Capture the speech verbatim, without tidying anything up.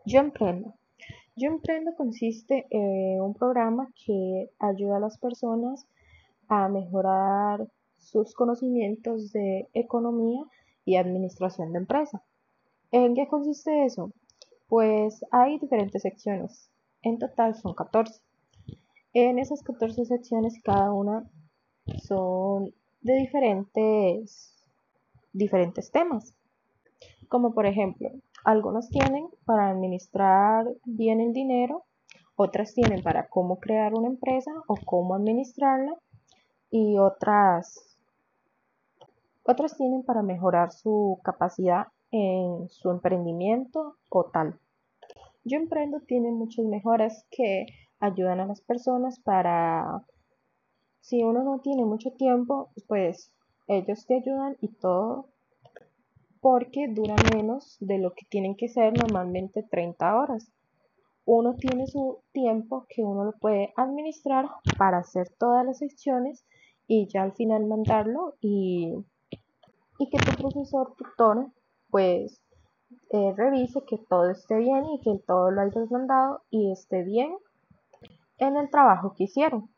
Yo Emprendo. Yo Emprendo consiste en un programa que ayuda a las personas a mejorar sus conocimientos de economía y administración de empresa. ¿En qué consiste eso? Pues hay diferentes secciones. En total son catorce. En esas catorce secciones, cada una son de diferentes, diferentes temas. Como por ejemplo, algunos tienen para administrar bien el dinero, otras tienen para cómo crear una empresa o cómo administrarla y otras, otras tienen para mejorar su capacidad en su emprendimiento o tal. Yo Emprendo tiene muchas mejoras que ayudan a las personas para, si uno no tiene mucho tiempo, pues ellos te ayudan y todo porque dura menos de lo que tienen que ser normalmente treinta horas. Uno tiene su tiempo que uno lo puede administrar para hacer todas las secciones y ya al final mandarlo y, y que tu profesor tutor pues eh, revise que todo esté bien y que todo lo hayas mandado y esté bien en el trabajo que hicieron.